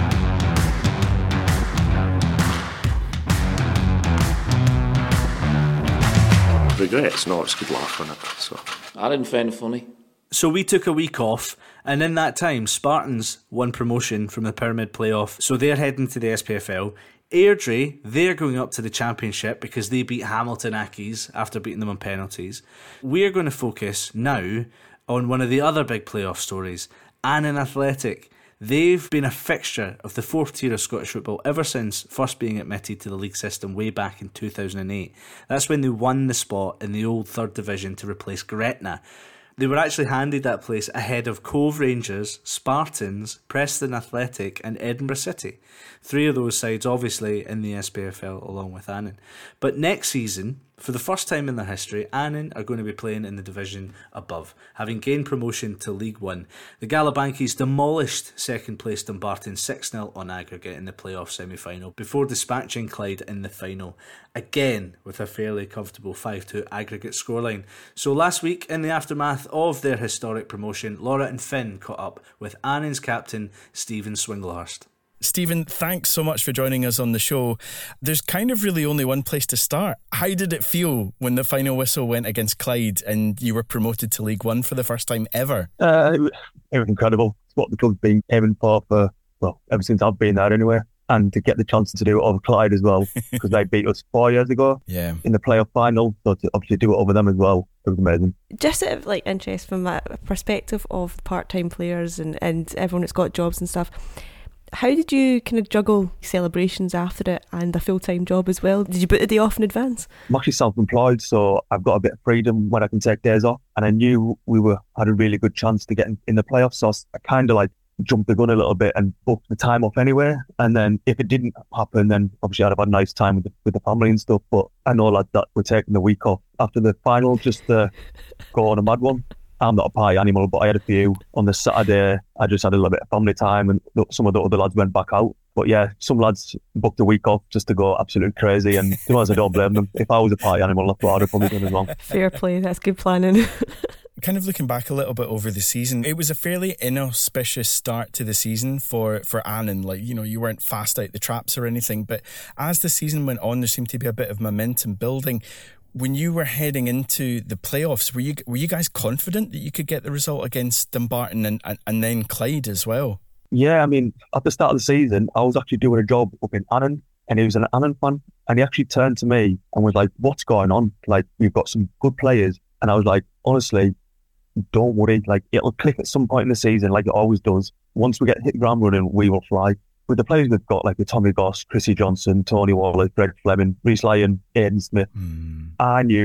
Regrets? No, it's good laugh on it. So I didn't find it funny. So we took a week off, and in that time, Spartans won promotion from the Pyramid Playoff, so they're heading to the SPFL. Airdrie, they're going up to the Championship because they beat Hamilton Accies after beating them on penalties. We're going to focus now on one of the other big playoff stories, Annan Athletic. They've been a fixture of the 4th tier of Scottish football ever since first being admitted to the league system way back in 2008. That's when they won the spot in the old 3rd division to replace Gretna. They were actually handed that place ahead of Cove Rangers, Spartans, Preston Athletic and Edinburgh City. 3 of those sides obviously in the SPFL along with Annan. But next season, for the first time in their history, Annan are going to be playing in the division above, having gained promotion to League One. The Galabankies demolished second place Dumbarton 6-0 on aggregate in the playoff semi-final before dispatching Clyde in the final, again with a fairly comfortable 5-2 aggregate scoreline. So last week, in the aftermath of their historic promotion, Laura and Finn caught up with Annan's captain, Stephen Swinglehurst. Stephen, thanks so much for joining us on the show. There's kind of really only one place to start. How did it feel when the final whistle went against Clyde and you were promoted to League One for the first time ever? It was incredible. It's what the club's been aiming for, ever since I've been there anyway. And to get the chance to do it over Clyde as well, because they beat us 4 years ago in the playoff final. So to obviously do it over them as well, it was amazing. Just out of interest from a perspective of part-time players and everyone that's got jobs and stuff, how did you kind of juggle celebrations after it and a full-time job as well? Did you book a day off in advance? I'm actually self-employed, so I've got a bit of freedom when I can take days off. And I knew we had a really good chance to get in the playoffs, so I kind of jumped the gun a little bit and booked the time off anyway. And then if it didn't happen, then obviously I'd have had a nice time with the family and stuff. But I know that we're taking the week off after the final just to go on a mad one. I'm not a party animal, but I had a few. On the Saturday, I just had a little bit of family time and some of the other lads went back out. But yeah, some lads booked a week off just to go absolutely crazy, and to be honest, I don't blame them. If I was a party animal, that's what I'd have probably done as well. Fair play, that's good planning. Kind of looking back a little bit over the season, it was a fairly inauspicious start to the season for Annan. You weren't fast out the traps or anything, but as the season went on, there seemed to be a bit of momentum building. When you were heading into the playoffs, were you guys confident that you could get the result against Dumbarton and then Clyde as well? Yeah, I mean, at the start of the season, I was actually doing a job up in Annan, and he was an Annan fan, and he actually turned to me and was like, "What's going on? We've got some good players." And I was like, honestly, don't worry, it'll click at some point in the season, like it always does. Once we hit the ground running, we will fly. With the players we've got, with Tommy Goss, Chrissy Johnson, Tony Wallace, Greg Fleming, Reece Lyon, Aidan Smith, I knew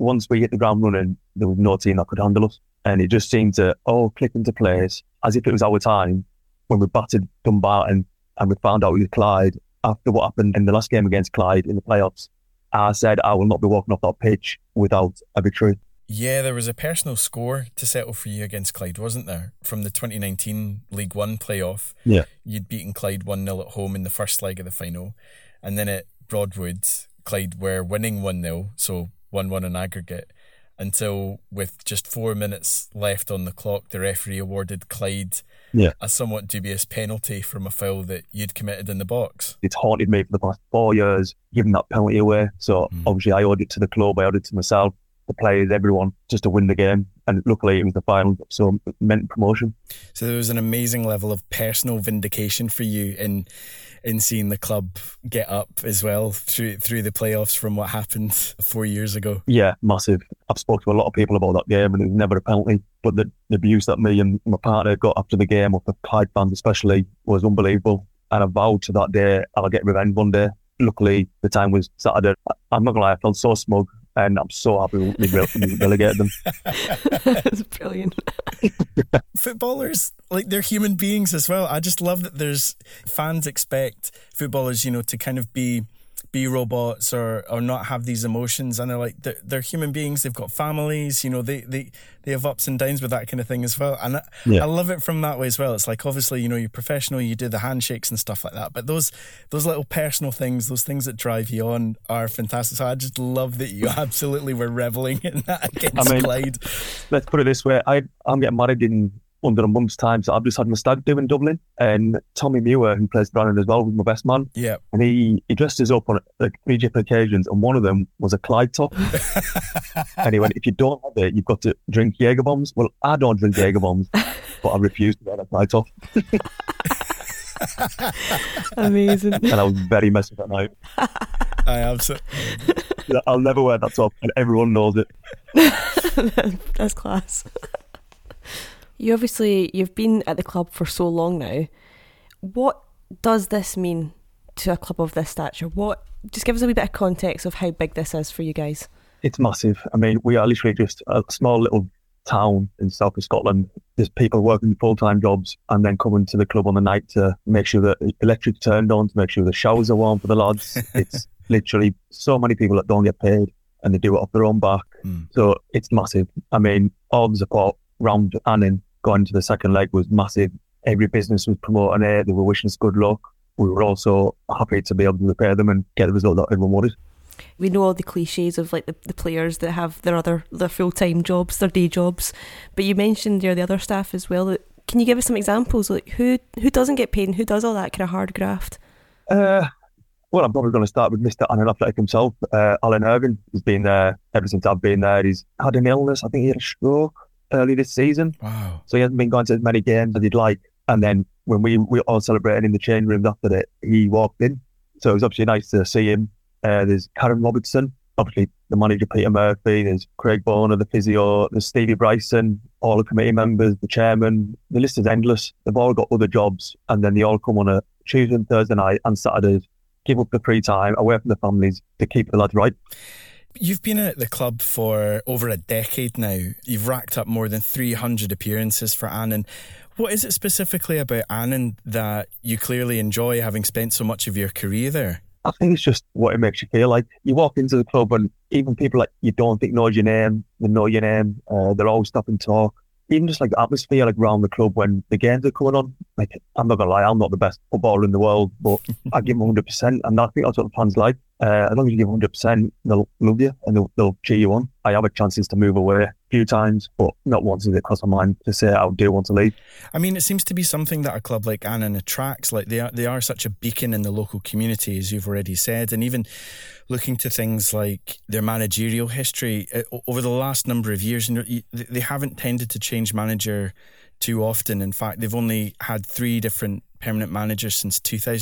once we hit the ground running, there was no team that could handle us. And it just seemed to all click into place as if it was our time when we battered Dumbarton and we found out we had Clyde after what happened in the last game against Clyde in the playoffs. I said, I will not be walking off that pitch without a victory. Yeah, there was a personal score to settle for you against Clyde, wasn't there? From the 2019 League One playoff. Yeah. You'd beaten Clyde 1-0 at home in the first leg of the final. And then at Broadwood, Clyde were winning 1-0, so 1-1 in aggregate, until with just 4 minutes left on the clock, the referee awarded Clyde a somewhat dubious penalty from a foul that you'd committed in the box. It's haunted me for the past 4 years, giving that penalty away. So obviously I owed it to the club, I owed it to myself, the players, everyone, just to win the game. And luckily it was the final, so it meant promotion. So there was an amazing level of personal vindication for you in seeing the club get up as well through the playoffs from what happened 4 years ago. Yeah, massive. I've spoken to a lot of people about that game and it was never a penalty, but the abuse that me and my partner got after the game, of the Clyde fans especially, was unbelievable. And I vowed to that day I'll get revenge one day. Luckily, the time was Saturday. I'm not gonna lie, I felt so smug and I'm so happy we relegated them. That's brilliant. Footballers, like, they're human beings as well. I just love that there's fans expect footballers, to kind of be robots or not have these emotions, and they're human beings. They've got families, they have ups and downs with that kind of thing as well. And I love it from that way as well. It's like, obviously, you're professional, you do the handshakes and stuff like that, but those little personal things, those things that drive you on, are fantastic. So I just love that you absolutely were reveling in that against Clyde. Let's put it this way, I'm getting married in under a month's time, so I've just had my stag do in Dublin, and Tommy Muir, who plays Brandon as well, was my best man. Yeah. And he dressed us up on like 3 different occasions, and one of them was a Clyde top. And he went, if you don't have it, you've got to drink Jaeger bombs. Well, I don't drink Jaeger bombs, but I refuse to wear a Clyde top. Amazing. And I was very messy that night. I absolutely. I'll never wear that top, and everyone knows it. That's class. You've been at the club for so long now. What does this mean to a club of this stature? Just give us a wee bit of context of how big this is for you guys. It's massive. I mean, we are literally just a small little town in south of Scotland. There's people working full-time jobs and then coming to the club on the night to make sure that the electric's turned on, to make sure the showers are warm for the lads. It's literally so many people that don't get paid and they do it off their own back. So it's massive. I mean, all the support round Annan going to the second leg was massive. Every business was promoting it. They were wishing us good luck. We were also happy to be able to repair them and get the result that everyone wanted. We know all the cliches of like the players that have their full-time jobs, their day jobs, but you mentioned the other staff as well. Can you give us some examples, like who doesn't get paid and who does all that kind of hard graft? Well, I'm probably going to start with Mr. Annan Athletic himself, Alan Irvin. He's been there ever since I've been there. He's had an illness. I think he had a stroke early this season. Wow. So he hasn't been going to as many games as he'd like. And then when we all celebrated in the change rooms after it, he walked in. So it was obviously nice to see him. There's Karen Robertson, obviously the manager Peter Murphy, there's Craig Boner, the physio, there's Stevie Bryson, all the committee members, the chairman. The list is endless. They've all got other jobs, and then they all come on a Tuesday and Thursday night and Saturdays, give up the free time away from the families to keep the lads right. You've been at the club for over a decade now. You've racked up more than 300 appearances for Annan. What is it specifically about Annan that you clearly enjoy, having spent so much of your career there? I think it's just what it makes you feel like. You walk into the club and even people like you don't think knows your name, they know your name. They're always stop and talk. Even just like the atmosphere like around the club when the games are coming on. Like, I'm not going to lie, I'm not the best footballer in the world, but I give them 100%, and I think that's what the fans like. As long as you give 100%, they'll love you and they'll cheer you on. I have had chances to move away a few times, but not once has it crossed my mind to say I do want to leave. I mean, it seems to be something that a club like Annan attracts. Like, they are such a beacon in the local community, as you've already said, and even looking to things like their managerial history over the last number of years, they haven't tended to change manager too often. In fact, they've only had 3 different permanent managers since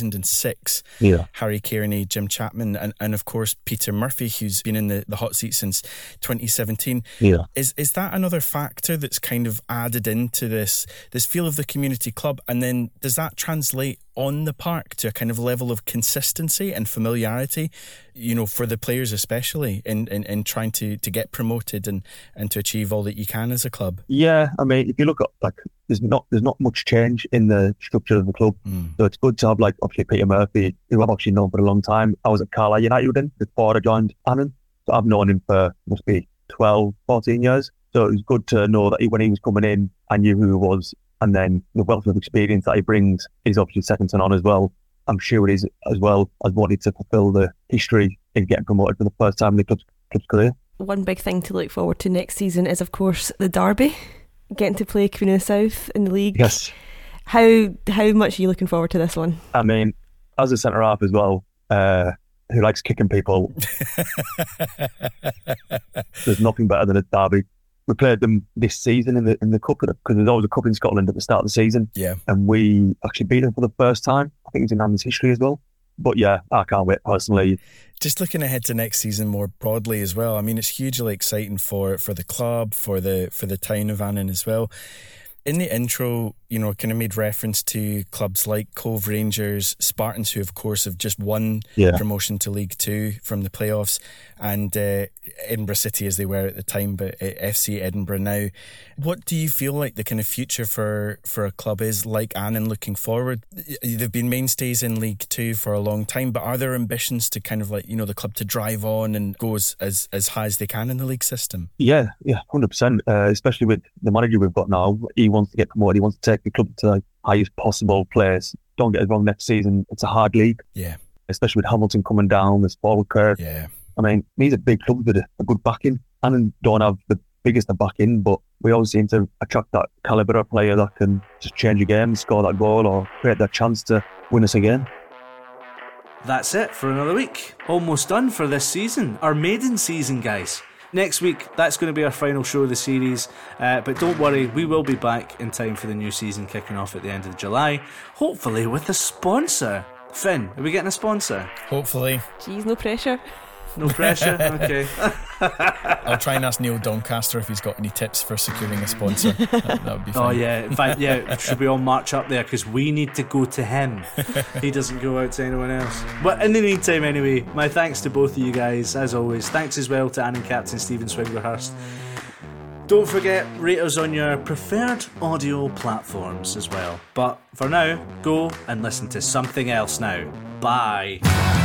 2006. Yeah. Harry Kearney, Jim Chapman, and of course Peter Murphy, who's been in the hot seat since 2017. Yeah. Is that another factor that's kind of added into this feel of the community club? And then does that translate on the park to a kind of level of consistency and familiarity, you know, for the players especially in trying to get promoted and to achieve all that you can as a club? Yeah, I mean, if you look at, like, there's not much change in the structure of the club. So it's good to have, like, obviously Peter Murphy, who I've actually known for a long time. I was at Carlisle United then before I joined Annan. So I've known him for, must be 12, 14 years. So it was good to know that when he was coming in, I knew who he was. And then the wealth of experience that he brings is obviously second to none as well. I'm sure it is as well as wanting to fulfil the history in getting promoted for the first time in the club's career. One big thing to look forward to next season is, of course, the derby, getting to play Queen of the South in the league. Yes. How much are you looking forward to this one? I mean, as a centre half as well, who likes kicking people, there's nothing better than a derby. We played them this season in the cup, because there's always a cup in Scotland at the start of the season. Yeah. And we actually beat them for the first time. I think it's in Annan's history as well. But yeah, I can't wait personally. Just looking ahead to next season more broadly as well. I mean, it's hugely exciting for the club, for the town of Annan as well. In the intro, you know, kind of made reference to clubs like Cove Rangers, Spartans, who of course have just won promotion to League Two from the playoffs, and Edinburgh City as they were at the time, but FC Edinburgh now. What do you feel like the kind of future for a club is like Annan looking forward? They've been mainstays in League Two for a long time, but are there ambitions to kind of, like, you know, the club to drive on and go as high as they can in the league system? Yeah, 100%. Especially with the manager we've got now. He wants to get promoted. He wants to take the club to the highest possible place. Don't get us wrong, next season it's a hard league. Yeah. Especially with Hamilton coming down, there's forward curve. Yeah. I mean, these are big clubs with a good backing. And don't have the biggest of backing, but we always seem to attract that calibre of player that can just change a game, score that goal, or create that chance to win us again. That's it for another week. Almost done for this season. Our maiden season, guys. Next week, that's going to be our final show of the series. But don't worry, we will be back in time for the new season kicking off at the end of July. Hopefully with a sponsor. Finn, are we getting a sponsor? Hopefully. Jeez, no pressure. No pressure? Okay. I'll try and ask Neil Doncaster if he's got any tips for securing a sponsor. That would be fine. Oh yeah, in fact, yeah, should we all march up there, because we need to go to him. He doesn't go out to anyone else. But in the meantime, anyway, my thanks to both of you guys, as always. Thanks as well to Annan captain Stephen Swinglerhurst. Don't forget, rate us on your preferred audio platforms as well. But for now, go and listen to something else now. Bye.